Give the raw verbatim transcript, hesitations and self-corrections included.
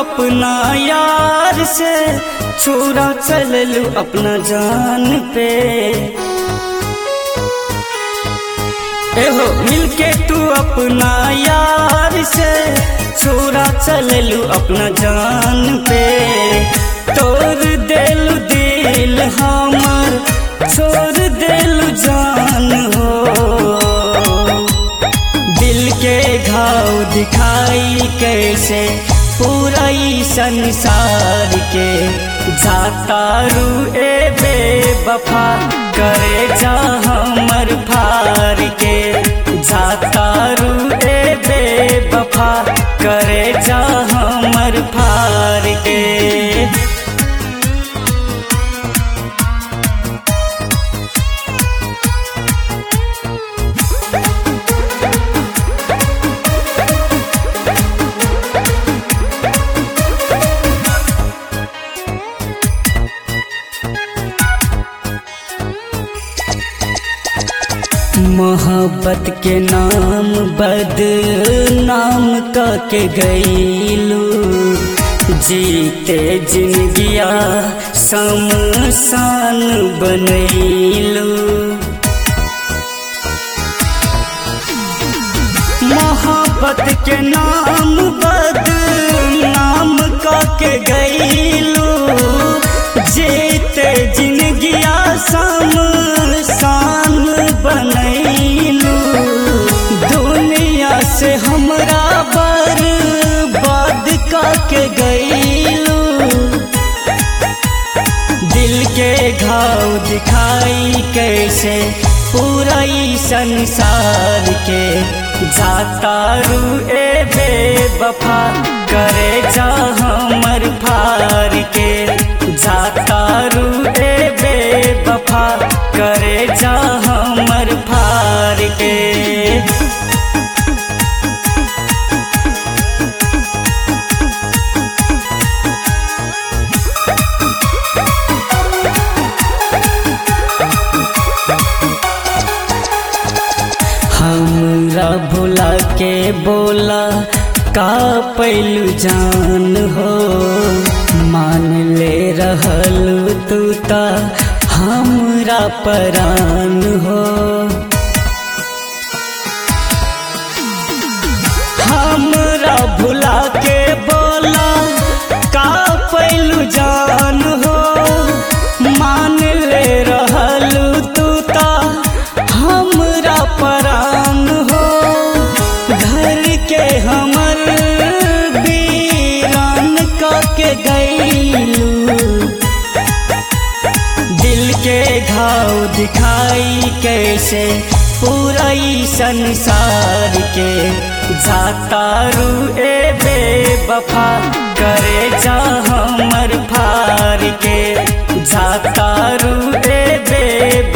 अपना यार से, छोरा चललू अपना जान पे। एहो मिलके तू अपना यार से, छोरा चललू अपना जान पे। तोड़ देलू दिल हमर, छोड़ देलू जान हो। दिल के घाव दिखाई कैसे पूरा ही संसार के, जाता रू ए बेवफा करे जा हमर फार के। जाता रू ए बेवफा करे जा हमर फार के। मोहब्बत के नाम बदनाम के गईलू, जीते जिंदगिया शमशान बनैलू। मोहब्बत के नाम बदनाम के गईलू, जीते जिंदगिया शमशान बनैलू। दुनिया से हमरा बर्बाद के गईलू। दिल के घाव दिखाई कैसे पूरा ही संसार के, जाता रू ए बेवफा करे जा हमर फार के। जाता रू ए बेवफा करे जा हमर फार के। हमरा भुला के बोला का पैलू जान हो, मान ले रहल तू ता हमरा परान हो। हमरा भुला के बोला का पैलू जान हो, मान ले रहल तू ता हमरा परान हो। घर के हमर वीरान के गईलू। दिल के घाव दिखाई कैसे पूरा ही संसार के, जाता रू ए बेवफा करे जा हमर फार के। जाता रू ए बेवफा